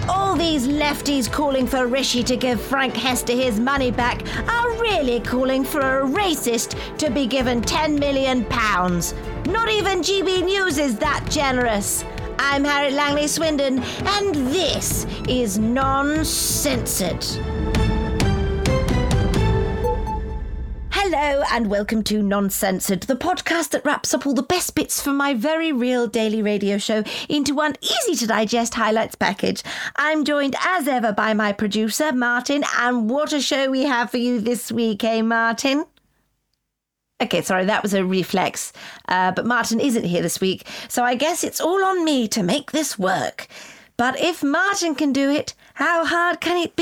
All these lefties calling for Rishi to give Frank Hester his money back are really calling for a racist to be given £10 million. Not even GB News is that generous. I'm Harriet Langley Swindon, and this is Non-Censored. Hello and welcome to Non-Censored, the podcast that wraps up all the best bits from my very real daily radio show into one easy-to-digest highlights package. I'm joined as ever by my producer, Martin, and what a show we have for you this week, eh, Martin? Okay, sorry, that was a reflex, but Martin isn't here this week, so I guess it's all on me to make this work. But if Martin can do it, how hard can it be?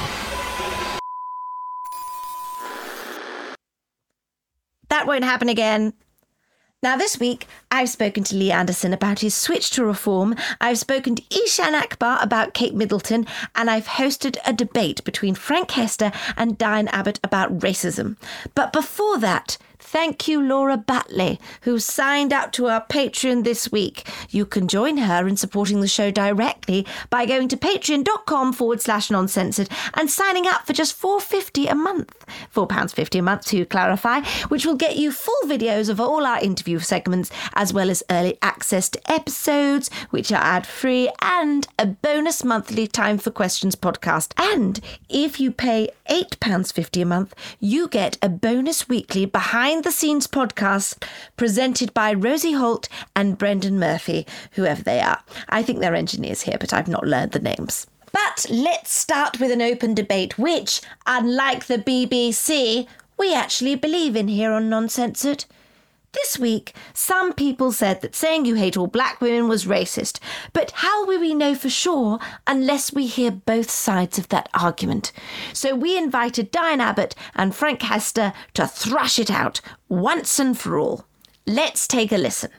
That won't happen again. Now, this week, I've spoken to Lee Anderson about his switch to reform, I've spoken to Ishan Akbar about Kate Middleton, and I've hosted a debate between Frank Hester and Diane Abbott about racism. But before that, thank you, Laura Batley, who signed up to our Patreon this week. You can join her in supporting the show directly by going to patreon.com/noncensored and signing up for just £4.50 a month. £4.50 a month to clarify, which will get you full videos of all our interview segments, as well as early access to episodes, which are ad-free, and a bonus monthly Time for Questions podcast. And if you pay £8.50 a month, you get a bonus weekly behind-the-scenes podcast presented by Rosie Holt and Brendan Murphy, whoever they are. I think they're engineers here, but I've not learned the names. But let's start with an open debate, which, unlike the BBC, we actually believe in here on Non-Censored. This week, some people said that saying you hate all black women was racist, but how will we know for sure unless we hear both sides of that argument? So we invited Diane Abbott and Frank Hester to thrash it out once and for all. Let's take a listen.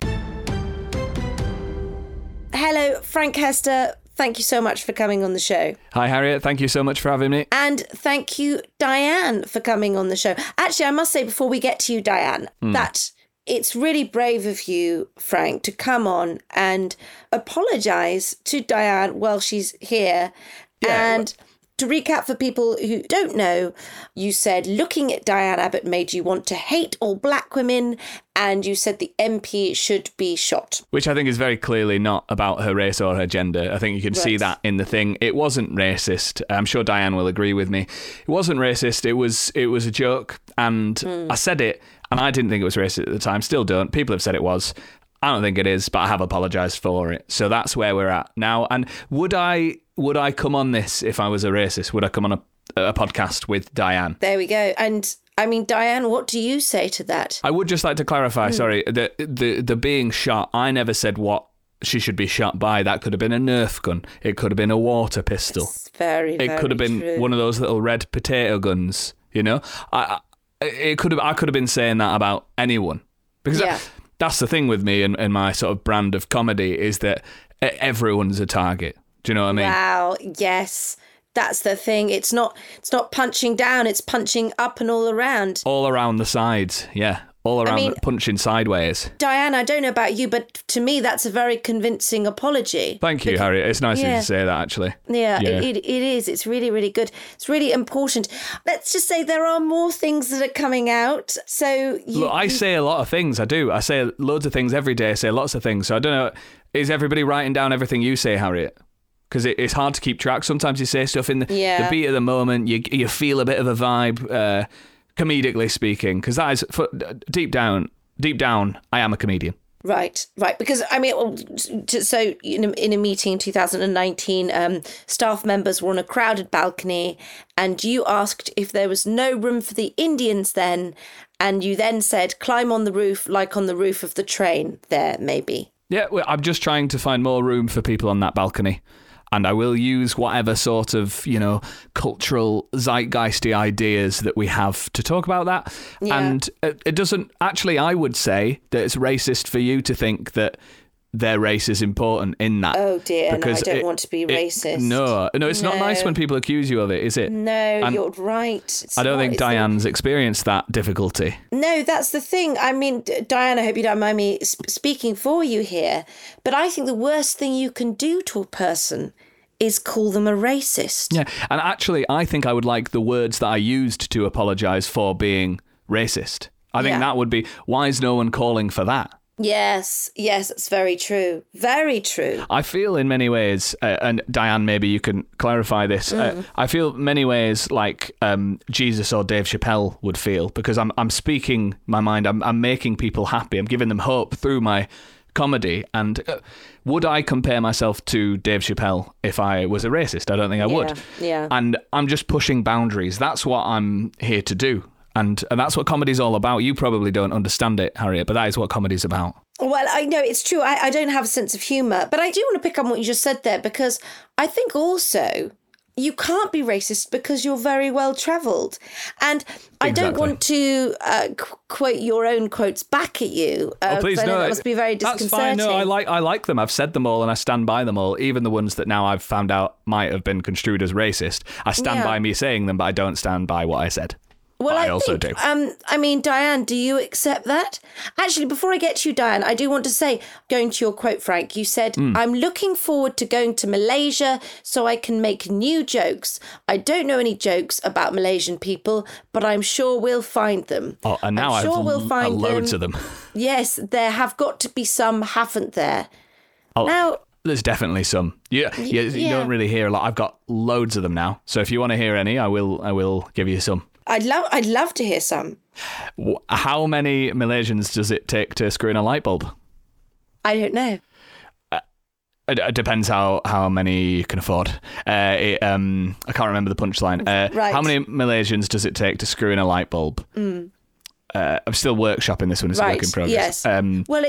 Hello, Frank Hester. Thank you so much for coming on the show. Hi, Harriet. Thank you so much for having me. And thank you, Diane, for coming on the show. Actually, I must say before we get to you, Diane, that it's really brave of you, Frank, to come on and apologise to Diane while she's here. Yeah. And to recap for people who don't know, you said looking at Diane Abbott made you want to hate all black women, and you said the MP should be shot. Which I think is very clearly not about her race or her gender. I think you can see that in the thing. It wasn't racist. I'm sure Diane will agree with me. It wasn't racist. It was a joke. And I said it, and I didn't think it was racist at the time. Still don't. People have said it was. I don't think it is, but I have apologised for it. So that's where we're at now. And would I come on this if I was a racist? Would I come on a podcast with Diane? There we go. And I mean, Diane, what do you say to that? I would just like to clarify, sorry, the being shot, I never said what she should be shot by. That could have been a Nerf gun. It could have been a water pistol. It's very could have been true. One of those little red potato guns, you know? I could have been saying that about anyone. Because that's the thing with me and my sort of brand of comedy is that everyone's a target. Do you know what I mean? Wow, yes. That's the thing. It's not punching down, it's punching up and all around. All around the sides, yeah. All around, punching sideways. Diane, I don't know about you, but to me, that's a very convincing apology. Thank you, Harriet. It's nice of you to say that, actually. Yeah. It is. It's really, really good. It's really important. Let's just say there are more things that are coming out. So Look, I say a lot of things. I do. I say loads of things every day. I say lots of things. So I don't know. Is everybody writing down everything you say, Harriet? Because it's hard to keep track. Sometimes you say stuff in the beat of the moment. You feel a bit of a vibe. Comedically speaking, because that is deep down, I am a comedian. Right. Because I mean, so in a meeting in 2019, staff members were on a crowded balcony, and you asked if there was no room for the Indians then, and you then said, "Climb on the roof, like on the roof of the train." There, maybe. Yeah, well, I'm just trying to find more room for people on that balcony. And I will use whatever sort of, cultural zeitgeisty ideas that we have to talk about that. Yeah. And it doesn't, actually, I would say that it's racist for you to think that their race is important in that. Oh dear, no, I don't want to be racist. No, it's not nice when people accuse you of it, is it? No, and you're right. I don't think Diane's experienced that difficulty. No, that's the thing. I mean, Diane, I hope you don't mind me speaking for you here, but I think the worst thing you can do to a person is call them a racist. Yeah, and actually, I think I would like the words that I used to apologise for being racist. I think that would be, why is no one calling for that? Yes, it's very true. Very true. I feel in many ways, and Diane, maybe you can clarify this. I feel many ways like Jesus or Dave Chappelle would feel, because I'm speaking my mind. I'm making people happy. I'm giving them hope through my comedy. And would I compare myself to Dave Chappelle if I was a racist? I don't think I would. Yeah. And I'm just pushing boundaries. That's what I'm here to do. And that's what comedy's all about. You probably don't understand it, Harriet, but that is what comedy's about. Well, I know it's true. I don't have a sense of humour, but I do want to pick up on what you just said there, because I think also you can't be racist because you're very well travelled. And I don't want to quote your own quotes back at you. Please, no. That must be very disconcerting. That's fine. No, I like them. I've said them all and I stand by them all, even the ones that now I've found out might have been construed as racist. I stand by me saying them, but I don't stand by what I said. Well, I also do. I mean, Diane, do you accept that? Actually, before I get to you, Diane, I do want to say, going to your quote, Frank, you said, I'm looking forward to going to Malaysia so I can make new jokes. I don't know any jokes about Malaysian people, but I'm sure we'll find them. Oh, and now we'll find loads of them. Yes, there have got to be some, haven't there? Now, there's definitely some. You don't really hear a lot. I've got loads of them now. So if you want to hear any, I will give you some. I'd love to hear some. How many Malaysians does it take to screw in a light bulb? I don't know. It depends how many you can afford. I can't remember the punchline. Right. How many Malaysians does it take to screw in a light bulb? I'm still workshopping this one. It's a work in progress. Yes. Well,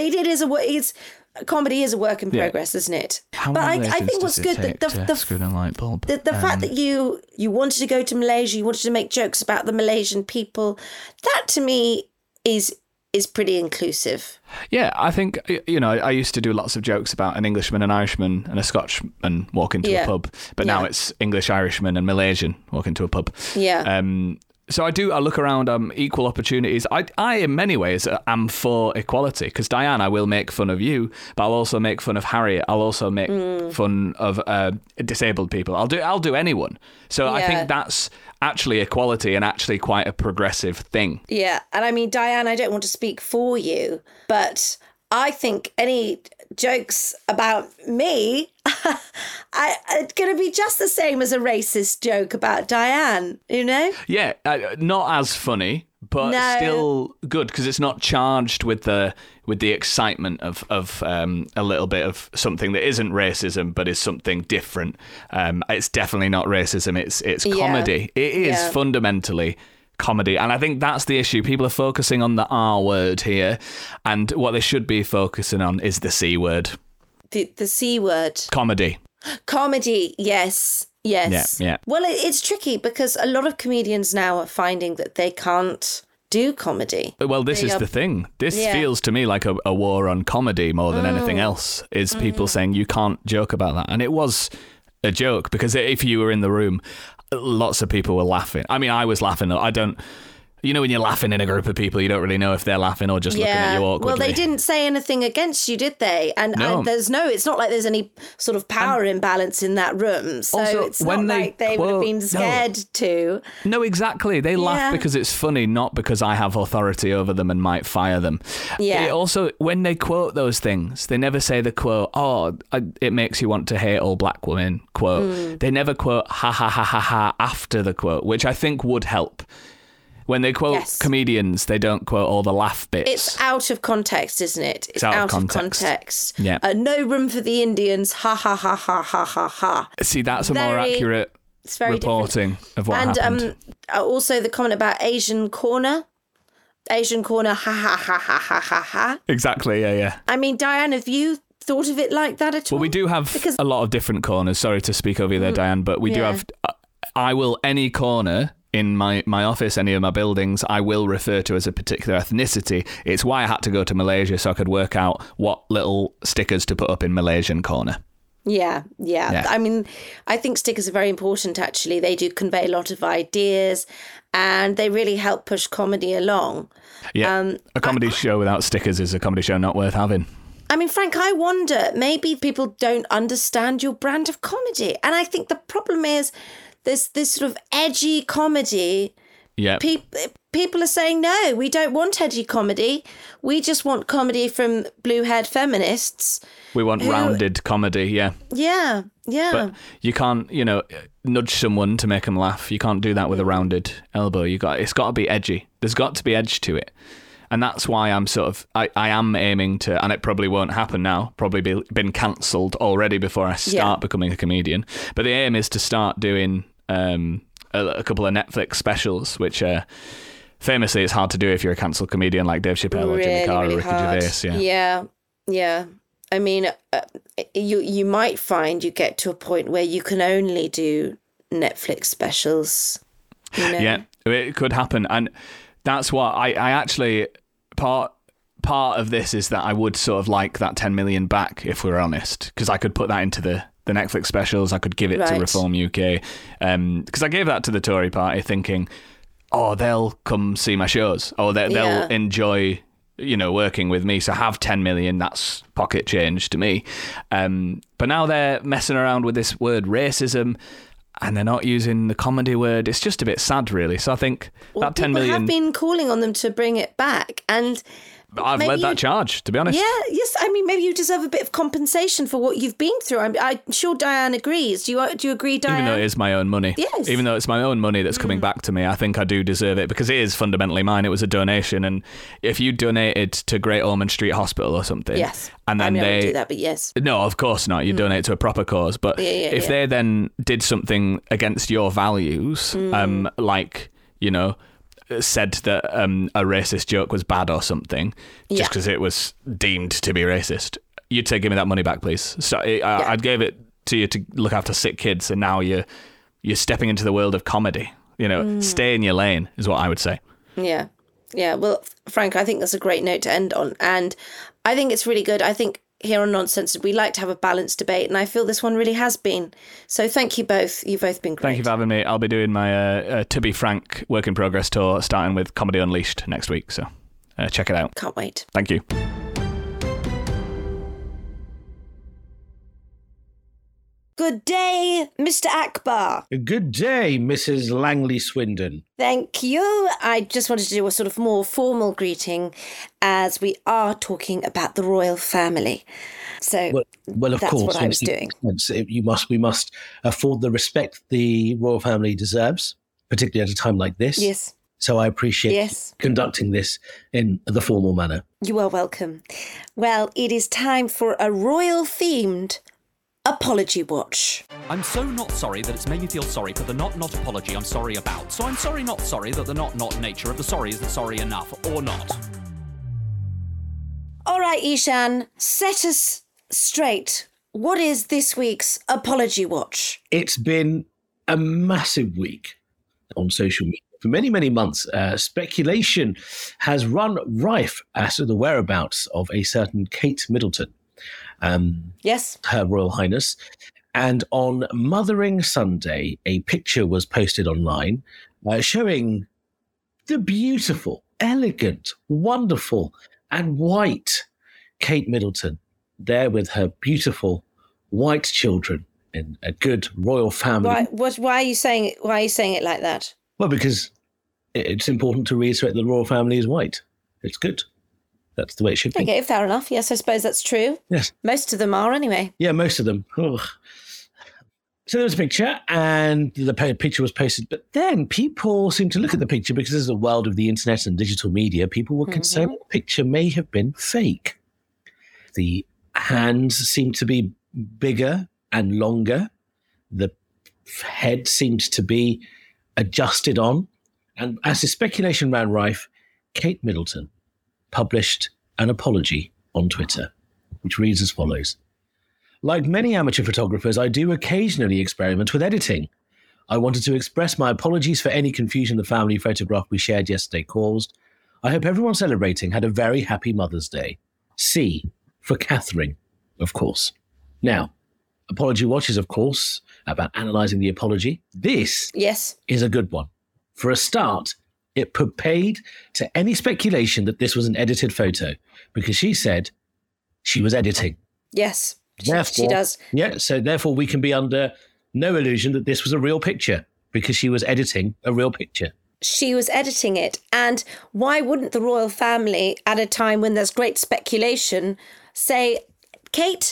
comedy is a work in progress, isn't it? But I think what's good the screw in a light bulb. The fact that you wanted to go to Malaysia, you wanted to make jokes about the Malaysian people, that to me is pretty inclusive. Yeah, I think, I used to do lots of jokes about an Englishman, an Irishman and a Scotsman walk into a pub, but now it's English, Irishman and Malaysian walk into a pub. Yeah. So I look around equal opportunities. I in many ways am for equality, because Diane, I will make fun of you, but I'll also make fun of Harriet. I'll also make fun of disabled people. I'll do anyone. So I think that's actually equality and actually quite a progressive thing. Yeah. And I mean, Diane, I don't want to speak for you, but I think any jokes about me it's going to be just the same as a racist joke about Diane, Yeah, not as funny, but still good, because it's not charged with the excitement of a little bit of something that isn't racism but is something different. It's definitely not racism. It's comedy. It is fundamentally comedy, and I think that's the issue. People are focusing on the R word here, and what they should be focusing on is the C word. The C word. Comedy, yes. Yeah. Well, it's tricky because a lot of comedians now are finding that they can't do comedy. Well, this is the thing. This feels to me like a war on comedy more than anything else, is people saying you can't joke about that. And it was a joke, because if you were in the room, lots of people were laughing. I mean, I was laughing. When you're laughing in a group of people, you don't really know if they're laughing or just looking at you awkwardly. Well, they didn't say anything against you, did they? And it's not like there's any sort of power imbalance in that room. So also, it's not like they would have been scared to. No, exactly. They laugh because it's funny, not because I have authority over them and might fire them. Yeah. Also, when they quote those things, they never say the quote, it makes you want to hate all black women quote. They never quote ha ha ha ha ha after the quote, which I think would help. When they quote comedians, they don't quote all the laugh bits. It's out of context, isn't it? It's out of context. Yeah. No room for the Indians. Ha, ha, ha, ha, ha, ha, ha. See, that's a more accurate reporting of what happened. And also the comment about Asian corner. Asian corner, ha, ha, ha, ha, ha, ha, ha. Exactly, yeah. I mean, Diane, have you thought of it like that at all? Well, we do have a lot of different corners. Sorry to speak over you there, Diane, but we do have... any corner... in my office, any of my buildings, I will refer to as a particular ethnicity. It's why I had to go to Malaysia, so I could work out what little stickers to put up in Malaysian corner. Yeah. I mean, I think stickers are very important, actually. They do convey a lot of ideas and they really help push comedy along. Yeah, a comedy show without stickers is a comedy show not worth having. I mean, Frank, I wonder, maybe people don't understand your brand of comedy. And I think the problem is this sort of edgy comedy. Yeah. People are saying, no, we don't want edgy comedy. We just want comedy from blue-haired feminists. We want rounded comedy, yeah. Yeah. But you can't, nudge someone to make them laugh. You can't do that with a rounded elbow. It's got to be edgy. There's got to be edge to it. And that's why I'm I am aiming to, and it probably won't happen now, probably been cancelled already before I start becoming a comedian. But the aim is to start doing a couple of Netflix specials, which famously it's hard to do if you're a cancelled comedian like Dave Chappelle or Jimmy Carr or Ricky Gervais. Yeah. I mean, you might find you get to a point where you can only do Netflix specials. Yeah, it could happen. And that's what I actually, part of this is that I would sort of like that 10 million back, if we're honest, because I could put that into the Netflix specials. I could give it to Reform UK, because I gave that to the Tory party thinking, oh, they'll come see my shows, or they'll enjoy working with me. So have 10 million, that's pocket change to me. But now they're messing around with this word racism, and they're not using the comedy word. It's just a bit sad, really. So I think that 10 million... People have been calling on them to bring it back, and... I've led that charge, to be honest. Yeah, yes. I mean, maybe you deserve a bit of compensation for what you've been through. I'm sure Diane agrees. Do you agree, Diane? Even though it is my own money. Yes. Even though it's my own money that's coming back to me, I think I do deserve it, because it is fundamentally mine. It was a donation. And if you donated to Great Ormond Street Hospital or something... Yes. And then I wouldn't do that, but yes. No, of course not. You donate to a proper cause. But if they then did something against your values, like, said that a racist joke was bad or something, just because it was deemed to be racist, you'd say, give me that money back, please. So I gave it to you to look after sick kids, and now you're stepping into the world of comedy. Stay in your lane is what I would say. Yeah. Well, Frank, I think that's a great note to end on, and I think it's really good. I think here on Nonsense, we like to have a balanced debate, and I feel this one really has been. So thank you both. You've both been great. Thank you for having me. I'll be doing my To Be Frank work in progress tour, starting with Comedy Unleashed next week. So check it out. Can't wait. Thank you. Good day, Mr. Akbar. Good day, Mrs. Langley Swindon. Thank you. I just wanted to do a sort of more formal greeting, as we are talking about the royal family. So well, of that's course, what I was doing. We must afford the respect the royal family deserves, particularly at a time like this. Yes. So I appreciate conducting this in the formal manner. You are welcome. Well, it is time for a royal-themed Apology Watch. I'm so not sorry that it's made me feel sorry for the not apology I'm sorry about. So I'm sorry not sorry that the not nature of the sorry isn't sorry enough, or not. All right, Ishan, set us straight. What is this week's Apology Watch? It's been a massive week on social media. For many, many months, speculation has run rife as to the whereabouts of a certain Kate Middleton. Yes. Her Royal Highness. And on Mothering Sunday, a picture was posted online showing the beautiful, elegant, wonderful, and white Kate Middleton there with her beautiful white children in a good royal family. Why are you saying it? Why are you saying it like that? Well, because it's important to reiterate the royal family is white. It's good. That's the way it should be. Okay, fair enough. Yes, I suppose that's true. Yes. Most of them are anyway. Yeah, most of them. Ugh. So there was a picture, and the picture was posted. But then people seemed to look at the picture, because this is a world of the internet and digital media. People were concerned the picture may have been fake. The hands seemed to be bigger and longer. The head seemed to be adjusted on. And as the speculation ran rife, Kate Middleton published an apology on Twitter, which reads as follows. Like many amateur photographers, I do occasionally experiment with editing. I wanted to express my apologies for any confusion the family photograph we shared yesterday caused. I hope everyone celebrating had a very happy Mother's Day. C for Catherine, of course. Now, Apology Watch is, of course, about analysing the apology. This is a good one. For a start, it put paid to any speculation that this was an edited photo, because she said, she was editing. Yes, she Therefore, does. Yeah, so therefore we can be under no illusion that this was a real picture because she was editing a real picture. She was editing it. And why wouldn't the royal family, at a time when there's great speculation, say, Kate,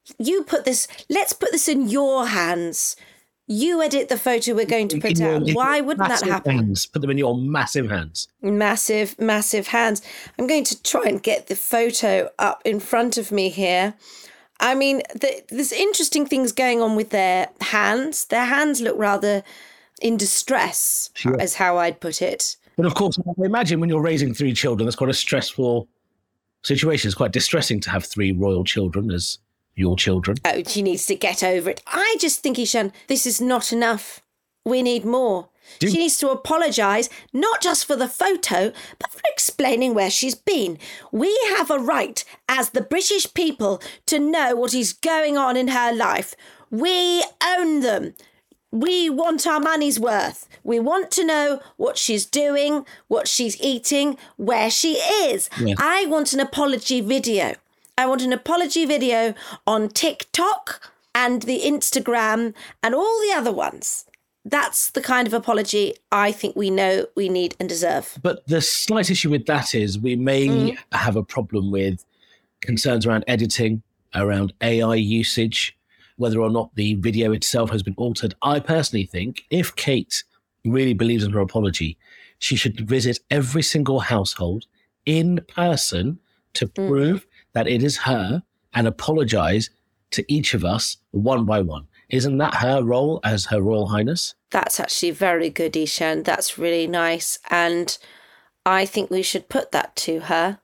let's put this in your hands. You edit the photo we're going to put out. Why wouldn't that happen? Hands. Put them in your massive hands. Massive, massive hands. I'm going to try and get the photo up in front of me here. I mean, there's interesting things going on with their hands. Their hands look rather in distress, is how I'd put it. But of course, I imagine when you're raising 3 children, that's quite a stressful situation. It's quite distressing to have 3 royal children as your children. Oh, she needs to get over it. I just think, Ishan, this is not enough. We need more. She needs to apologise, not just for the photo, but for explaining where she's been. We have a right, as the British people, to know what is going on in her life. We own them. We want our money's worth. We want to know what she's doing, what she's eating, where she is. Yeah. I want an apology video. I want an apology video on TikTok and the Instagram and all the other ones. That's the kind of apology I think we know we need and deserve. But the slight issue with that is we may have a problem with concerns around editing, around AI usage, whether or not the video itself has been altered. I personally think if Kate really believes in her apology, she should visit every single household in person to prove that it is her and apologise to each of us one by one. Isn't that her role as Her Royal Highness? That's actually very good, Ishan. That's really nice. And I think we should put that to her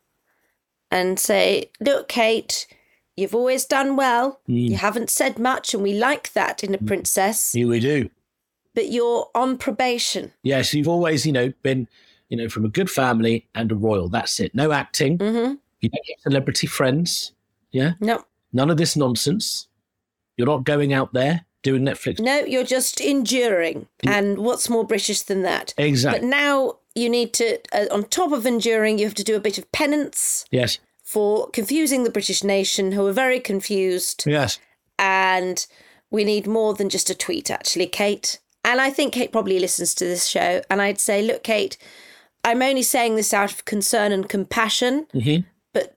and say, look, Kate, you've always done well. You haven't said much, and we like that in a princess. Yeah, we do. But you're on probation. Yes, you've always, been, from a good family and a royal. That's it. No acting. Mm-hmm. You don't get celebrity friends. Yeah? No. None of this nonsense. You're not going out there doing Netflix. No, you're just enduring. And what's more British than that? Exactly. But now you need to, on top of enduring, you have to do a bit of penance. Yes. For confusing the British nation, who are very confused. Yes. And we need more than just a tweet, actually, Kate. And I think Kate probably listens to this show. And I'd say, look, Kate, I'm only saying this out of concern and compassion. Mm-hmm. But,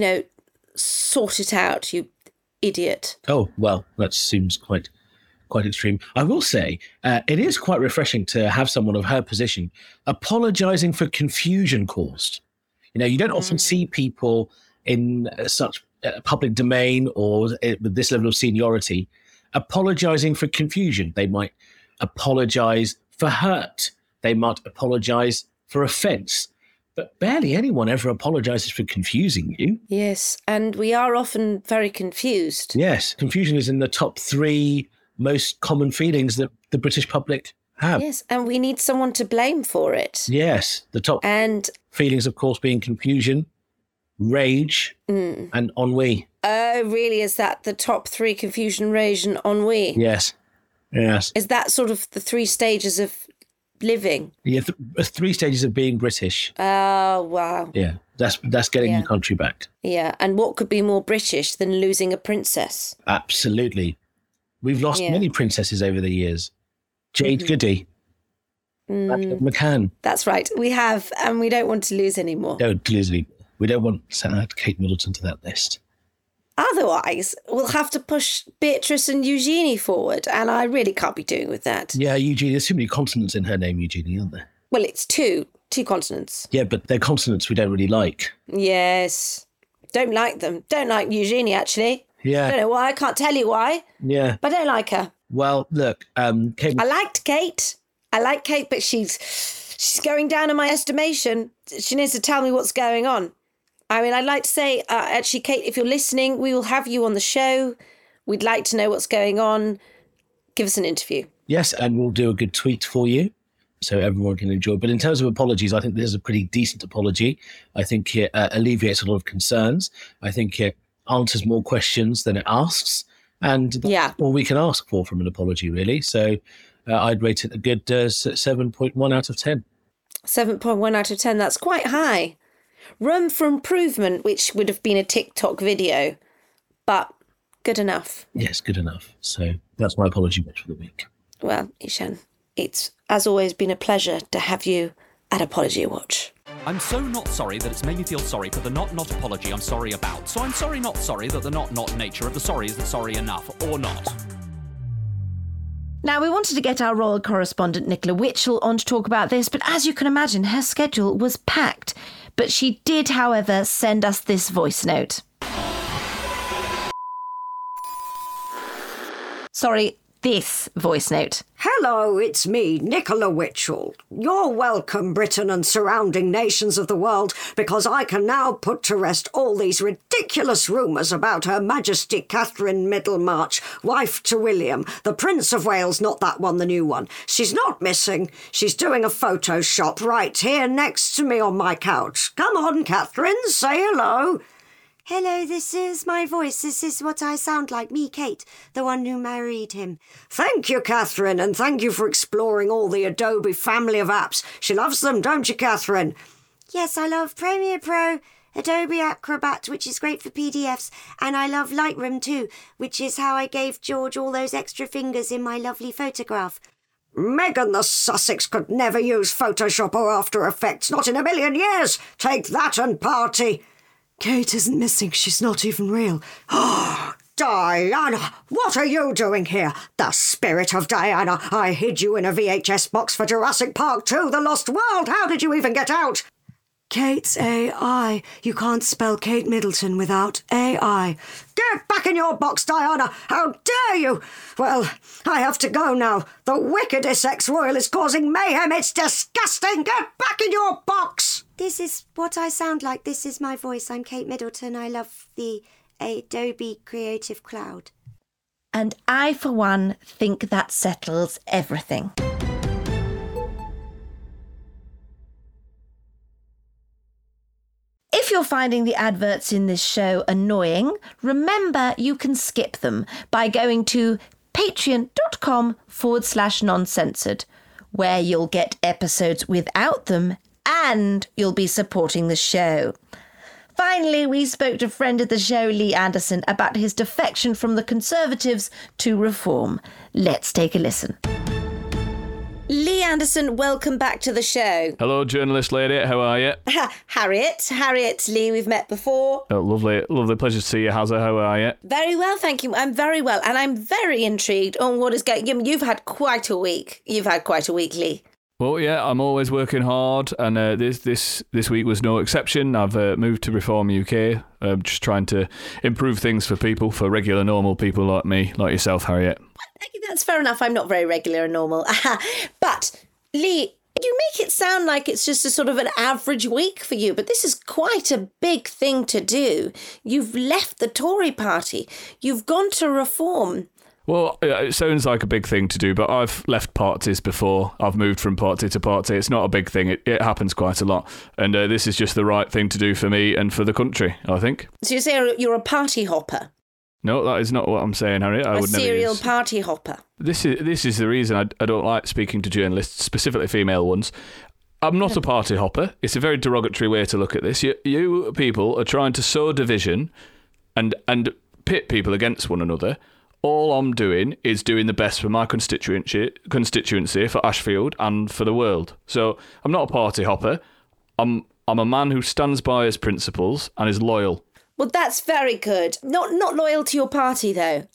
sort it out, you idiot. Oh, well, that seems quite extreme. I will say it is quite refreshing to have someone of her position apologising for confusion caused. You don't often see people in such public domain or with this level of seniority apologising for confusion. They might apologise for hurt. They might apologise for offence. But barely anyone ever apologises for confusing you. Yes, and we are often very confused. Yes, confusion is in the top 3 most common feelings that the British public have. Yes, and we need someone to blame for it. Yes, the top feelings, of course, being confusion, rage, and ennui. Oh, really? Is that the top 3, confusion, rage, and ennui? Yes. Is that sort of the 3 stages of living? Yeah, 3 stages of being British. Oh, wow. Yeah, that's getting your country back. Yeah, and what could be more British than losing a princess? Absolutely. We've lost many princesses over the years. Jade Goody, McCann. That's right. We have, and we don't want to lose any more. Don't lose any. We don't want to add Kate Middleton to that list. Otherwise, we'll have to push Beatrice and Eugenie forward, and I really can't be doing with that. Yeah, Eugenie. There's too many consonants in her name, Eugenie, aren't there? Well, it's two consonants. Yeah, but they're consonants we don't really like. Yes. Don't like them. Don't like Eugenie, actually. Yeah. Don't know why. I can't tell you why. Yeah. But I don't like her. Well, look, Kate... I liked Kate. I like Kate, but she's going down in my estimation. She needs to tell me what's going on. I mean, I'd like to say, actually, Kate, if you're listening, we will have you on the show. We'd like to know what's going on. Give us an interview. Yes, and we'll do a good tweet for you so everyone can enjoy. But in terms of apologies, I think this is a pretty decent apology. I think it alleviates a lot of concerns. I think it answers more questions than it asks. And that's all we can ask for from an apology, really. So I'd rate it a good 7.1 out of 10. 7.1 out of 10, that's quite high. Room for improvement, which would have been a TikTok video, but good enough. Yes, good enough. So that's my apology watch for the week. Well, Ishan, it's, as always, been a pleasure to have you at Apology Watch. I'm so not sorry that it's made me feel sorry for the not apology I'm sorry about. So I'm sorry not sorry that the not nature of the sorry isn't sorry enough, or not. Now, we wanted to get our royal correspondent Nicola Witchell on to talk about this, but as you can imagine, her schedule was packed. But she did, however, send us this voice note. Sorry, this voice note. Hello, it's me, Nicola Witchell. You're welcome, Britain and surrounding nations of the world, because I can now put to rest all these ridiculous rumours about Her Majesty Catherine Middlemarch, wife to William, the Prince of Wales, not that one, the new one. She's not missing. She's doing a Photoshop right here next to me on my couch. Come on, Catherine, say hello. Hello, this is my voice. This is what I sound like. Me, Kate, the one who married him. Thank you, Catherine, and thank you for exploring all the Adobe family of apps. She loves them, don't you, Catherine? Yes, I love Premiere Pro, Adobe Acrobat, which is great for PDFs, and I love Lightroom too, which is how I gave George all those extra fingers in my lovely photograph. Megan the Sussex could never use Photoshop or After Effects, not in a million years. Take that and party. Kate isn't missing. She's not even real. Oh, Diana, what are you doing here? The spirit of Diana. I hid you in a VHS box for Jurassic Park 2, The Lost World. How did you even get out? Kate's AI. You can't spell Kate Middleton without AI. Get back in your box, Diana. How dare you? Well, I have to go now. The wickedest ex-royal is causing mayhem. It's disgusting. Get back in your box. This is what I sound like. This is my voice. I'm Kate Middleton. I love the Adobe Creative Cloud. And I, for one, think that settles everything. If you're finding the adverts in this show annoying, remember you can skip them by going to patreon.com/noncensored, where you'll get episodes without them and you'll be supporting the show. Finally, we spoke to friend of the show, Lee Anderson, about his defection from the Conservatives to Reform. Let's take a listen. Lee Anderson, welcome back to the show. Hello, journalist lady. How are you? Harriet Lee, we've met before. Oh, lovely pleasure to see you, Hazza. How are you? Very well, thank you. I'm very well, and I'm very intrigued on what is going. You've had quite a week. You've had quite a week, Lee. Well, yeah, I'm always working hard, and this week was no exception. I've moved to Reform UK. I'm just trying to improve things for people, for regular, normal people like me, like yourself, Harriet. That's fair enough. I'm not very regular and normal. But, Lee, you make it sound like it's just a sort of an average week for you, but this is quite a big thing to do. You've left the Tory party. You've gone to Reform. Well, it sounds like a big thing to do, but I've left parties before. I've moved from party to party. It's not a big thing. It happens quite a lot. And this is just the right thing to do for me and for the country, I think. So you say you're a party hopper? No, that is not what I'm saying, Harriet. I would never serial party hopper. This is the reason I don't like speaking to journalists, specifically female ones. I'm not a party hopper. It's a very derogatory way to look at this. You people are trying to sow division and pit people against one another. All I'm doing is doing the best for my constituency, for Ashfield and for the world. So I'm not a party hopper. I'm a man who stands by his principles and is loyal. Well, that's very good. Not loyal to your party, though.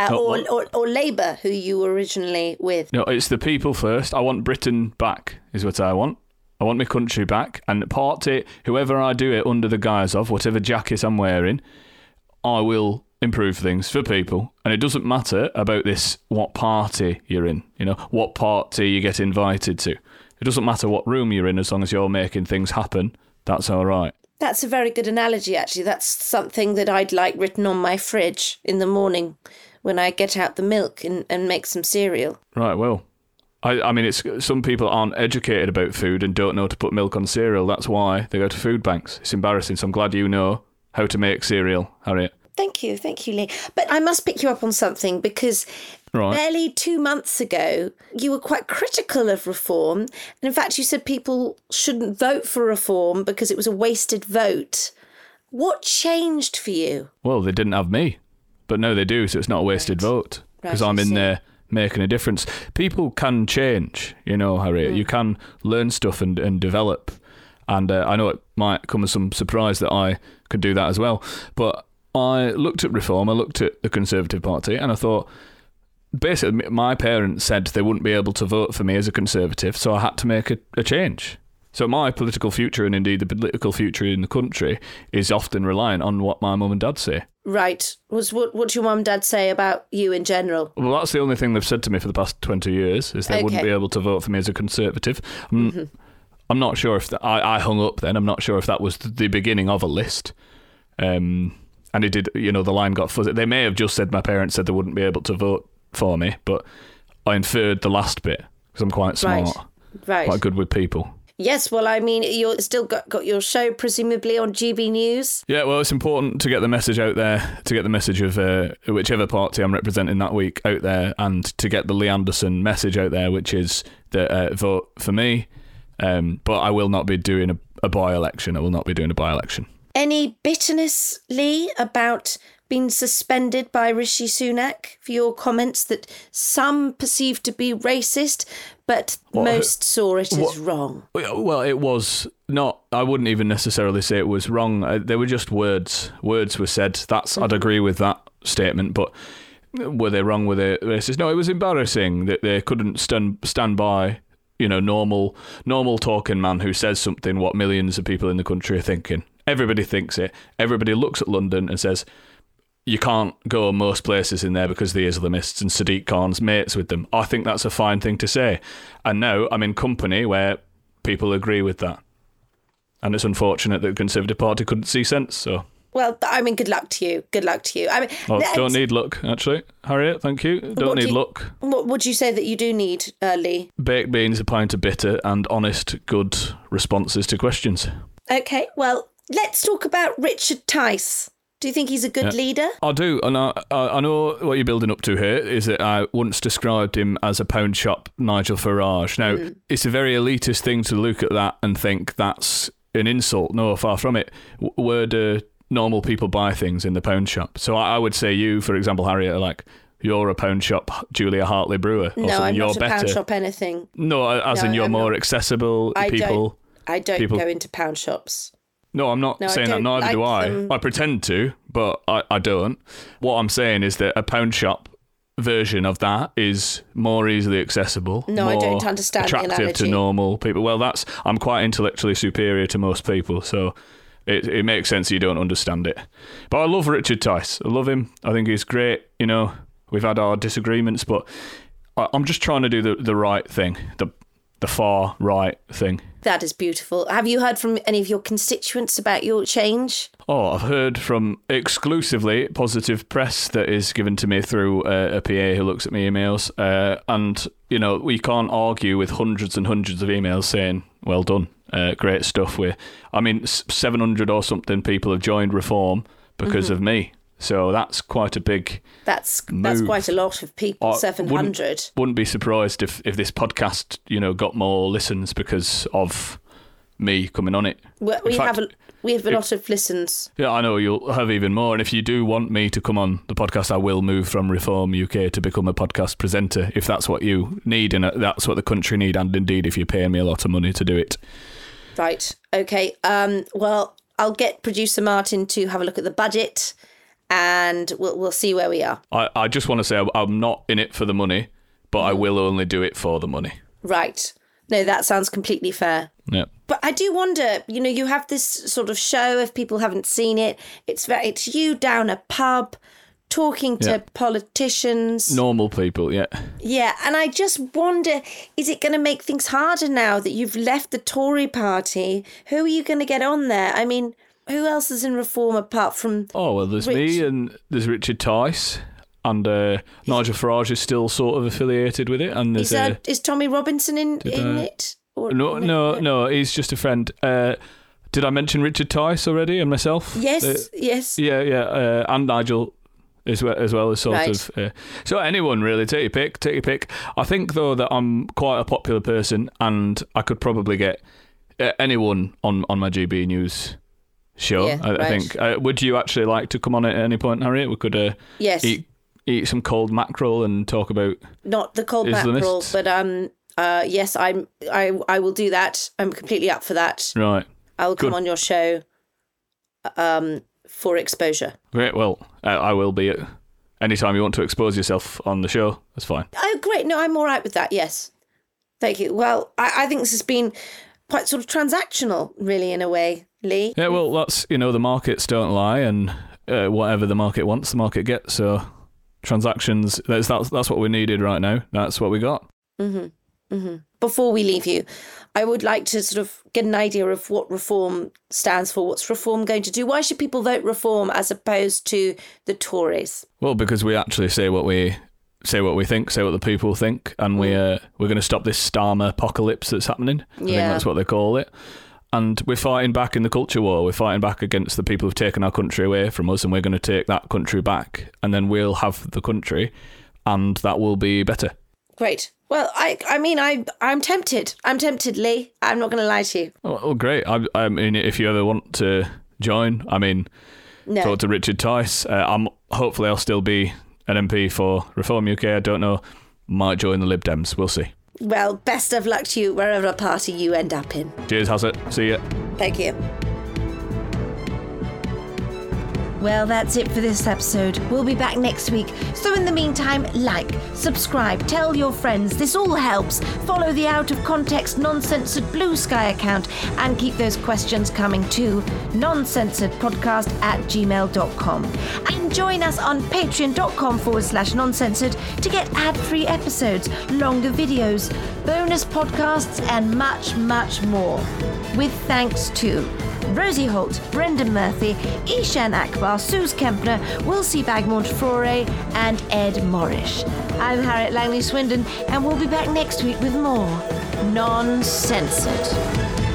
Or Labour, who you were originally with. No, it's the people first. I want Britain back, is what I want. I want my country back. And party, whoever I do it under the guise of, whatever jacket I'm wearing, I will improve things for people. And it doesn't matter about this, what party you're in, what party you get invited to. It doesn't matter what room you're in, as long as you're making things happen. That's all right. That's a very good analogy, actually. That's something that I'd like written on my fridge in the morning when I get out the milk and make some cereal. Right, well, I mean, it's some people aren't educated about food and don't know to put milk on cereal. That's why they go to food banks. It's embarrassing, so I'm glad you know how to make cereal, Harriet. Thank you, Lee. But I must pick you up on something because barely 2 months ago, you were quite critical of reform. And in fact, you said people shouldn't vote for reform because it was a wasted vote. What changed for you? Well, they didn't have me, but now they do, so it's not a wasted vote because I'm in there making a difference. People can change, Harriet. You can learn stuff and develop. And I know it might come as some surprise that I could do that as well. But I looked at reform, I looked at the Conservative Party, and I thought, basically, my parents said they wouldn't be able to vote for me as a Conservative, so I had to make a change. So my political future, and indeed the political future in the country, is often reliant on what my mum and dad say. Right. What's your mum and dad say about you in general? Well, that's the only thing they've said to me for the past 20 years, is they wouldn't be able to vote for me as a Conservative. I'm not sure if I hung up then. I'm not sure if that was the beginning of a list. And it did, the line got fuzzy. They may have just said my parents said they wouldn't be able to vote for me, but I inferred the last bit because I'm quite smart. Right. Quite good with people. Yes, well, I mean, you're still got your show presumably on GB News. Yeah, well, it's important to get the message out there, to get the message of whichever party I'm representing that week out there, and to get the Lee Anderson message out there, which is that vote for me. But I will not be doing a by-election. I will not be doing a by-election. Any bitterness, Lee, about being suspended by Rishi Sunak for your comments that some perceived to be racist, but most saw it as wrong? Well, it was not. I wouldn't even necessarily say it was wrong. They were just words. Words were said. I'd agree with that statement, but were they wrong? Were they racist? No, it was embarrassing that they couldn't stand by, normal talking man who says something what millions of people in the country are thinking. Everybody thinks it. Everybody looks at London and says, you can't go most places in there because the Islamists, and Sadiq Khan's mates with them. I think that's a fine thing to say. And now I'm in company where people agree with that. And it's unfortunate that the Conservative Party couldn't see sense, so... Well, I mean, good luck to you. Good luck to you. I mean, don't need luck, actually. Harriet, thank you. Don't need luck. What would you say that you do need, Lee? Baked beans, a pint of bitter, and honest, good responses to questions. OK, well, let's talk about Richard Tice. Do you think he's a good leader? I do, and I know what you're building up to here is that I once described him as a pound shop Nigel Farage. Now, it's a very elitist thing to look at that and think that's an insult. No, far from it. Where do normal people buy things in the pound shop? So I would say you, for example, Harriet, are like, you're a pound shop Julia Hartley Brewer. Or no, I'm you're not a better. Pound shop anything. No, you're I'm more not. Accessible. I don't go into pound shops. No, I'm not saying that, neither do I. I pretend to, but I don't. What I'm saying is that a pound shop version of that is more easily accessible. No, more I don't understand the attractive analogy. to normal people. Well, I'm quite intellectually superior to most people, so it makes sense you don't understand it. But I love Richard Tice. I love him. I think he's great. We've had our disagreements, but I'm just trying to do the right thing, the far right thing. That is beautiful. Have you heard from any of your constituents about your change? Oh, I've heard from exclusively positive press that is given to me through a PA who looks at my emails. And, we can't argue with hundreds and hundreds of emails saying, well done, great stuff. 700 or something people have joined Reform because of me. So that's quite a big That's move. quite a lot of people, 700. Wouldn't be surprised if this podcast, got more listens because of me coming on it. Well, we have a lot of listens. Yeah, I know you'll have even more. And if you do want me to come on the podcast, I will move from Reform UK to become a podcast presenter if that's what you need and that's what the country need. And indeed, if you're paying me a lot of money to do it. Right. OK. Well, I'll get producer Martin to have a look at the budget. And we'll see where we are. I just want to say I'm not in it for the money, but I will only do it for the money. Right. No, that sounds completely fair. Yeah. But I do wonder, you have this sort of show, if people haven't seen it, it's you down a pub talking to politicians. Normal people, yeah. Yeah, and I just wonder, is it going to make things harder now that you've left the Tory party? Who are you going to get on there? I mean... Who else is in Reform apart from... Oh, well, there's me and there's Richard Tice and Nigel Farage is still sort of affiliated with it. And there's is Tommy Robinson in it? Or, no, he's just a friend. Did I mention Richard Tice already and myself? Yes, yes. Yeah, and Nigel as well as sort of. So anyone really, take your pick. I think though that I'm quite a popular person, and I could probably get anyone on my GB News show. Yeah, I think. Would you actually like to come on at any point, Harriet? We could yes. eat some cold mackerel and talk about not the cold mackerel, but yes, I will do that. I'm completely up for that. Right. I will come on your show for exposure. Great. Well, I will be at anytime you want to expose yourself on the show. That's fine. Oh, great. No, I'm all right with that. Yes. Thank you. Well, I think this has been quite sort of transactional, really, in a way, Lee. Yeah, well, that's, the markets don't lie, and whatever the market wants, the market gets. So transactions, that's what we needed right now. That's what we got. Mm-hmm. Mm-hmm. Before we leave you, I would like to sort of get an idea of what Reform stands for. What's Reform going to do? Why should people vote Reform as opposed to the Tories? Well, because we actually say what we think, say what the people think, and we're going to stop this Starmer apocalypse that's happening. I think that's what they call it. And we're fighting back in the culture war. We're fighting back against the people who've taken our country away from us, and we're going to take that country back, and then we'll have the country, and that will be better. Great. Well, I'm tempted. I'm tempted, Lee. I'm not going to lie to you. Oh, great. I mean, if you ever want to join, talk to Richard Tice. Hopefully I'll still be an MP for Reform UK. I don't know. Might join the Lib Dems. We'll see. Well, best of luck to you wherever party you end up in. Cheers, Hazard. See ya. Thank you. Well, that's it for this episode. We'll be back next week. So in the meantime, like, subscribe, tell your friends. This all helps. Follow the Out of Context Non-Censored Blue Sky account and keep those questions coming to noncensoredpodcast@gmail.com. And join us on patreon.com/noncensored to get ad-free episodes, longer videos, bonus podcasts, and much, much more. With thanks to Rosie Holt, Brendan Murphy, Ishan Akbar, Suze Kempner, Wilsie Bagmore-Frore, and Ed Morrish. I'm Harriet Langley-Swindon, and we'll be back next week with more Non-Censored.